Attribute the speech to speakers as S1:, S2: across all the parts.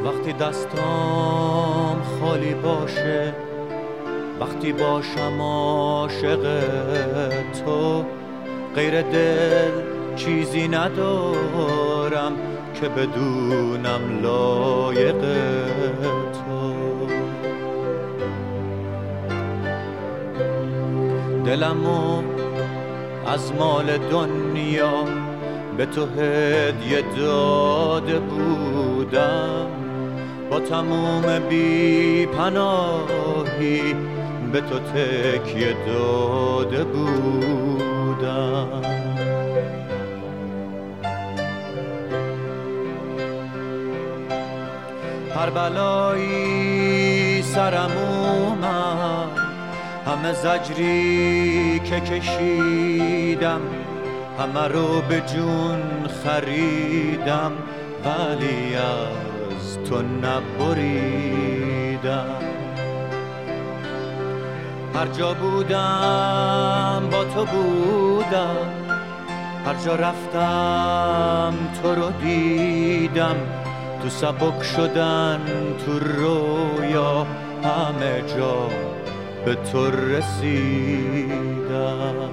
S1: وقتی دستام خالی باشه، وقتی باشم عاشق تو، غیر دل چیزی ندارم که بدونم لایق تو. دلمو از مال دنیا به تو هدیه داده بودم، با تموم بی پناهی به تو تکیه داده بودم. هر بلایی سرم اومد، همه زجری که کشیدم، همه رو به جون خریدم، ولی از تو نبریدم. هر جا بودم با تو بودم، هر جا رفتم تو رو دیدم، تو سبک شدن تو رویا همه جا به تو رسیدم.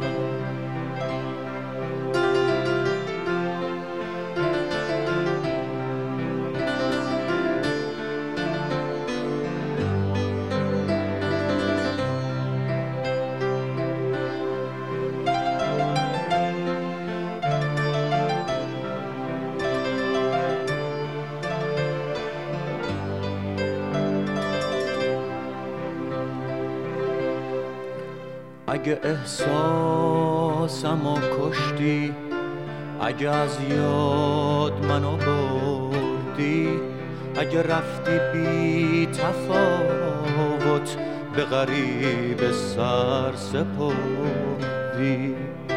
S1: اگه احساسمو کشتی، اگه از یاد منو بردی، اگه رفتی بی تفاوت به غریب سر سپردی،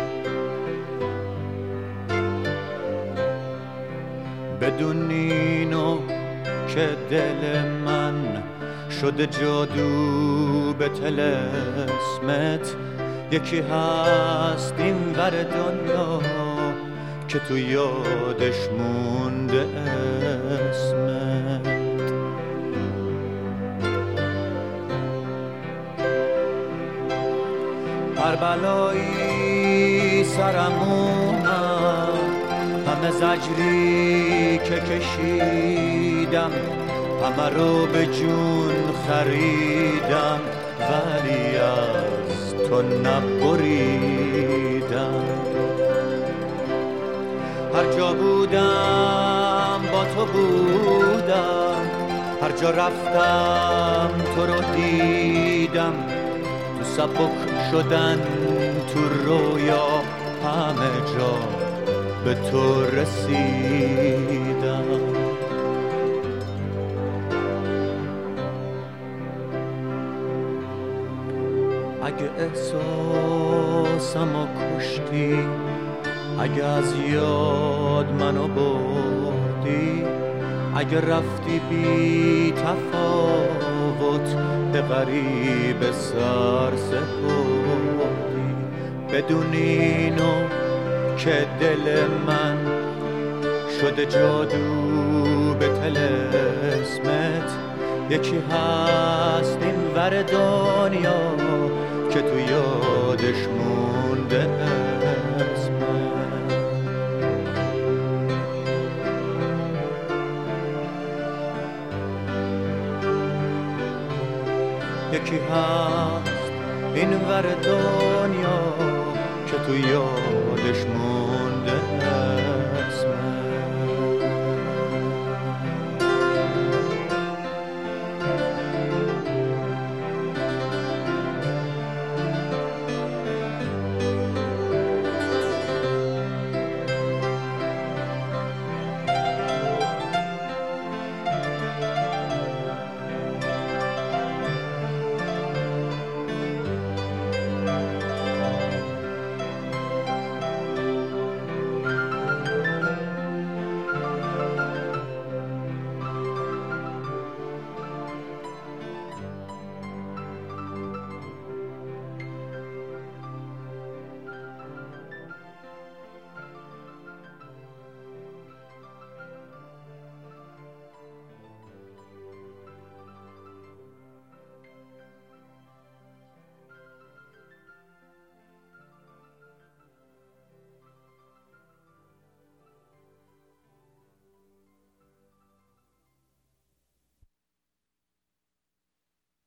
S1: بدون اینو که دل من شده جادو به طلسمت، یکی هست این ور دنیا که تو یادش مونده اسمت. هر بلایی سرم اومد، همه زجری که کشیدم، همه رو به جون خریدم، ولی از تو نبریدم. هر جا بودم با تو بودم، هر جا رفتم تو رو دیدم، تو سبک شدن تو رویا همه جا به تو رسیدم. اگه احساسمو کشتی، اگه از یاد منو بردی، اگه رفتی بی تفاوت به غریب سر سپردی، بدون اینو که دل من شده جادو به طلسمت، یکی هست این ور دنیا که تو یادش مونده اسمت. یکی هست این ور دنیا که تو یادش مونده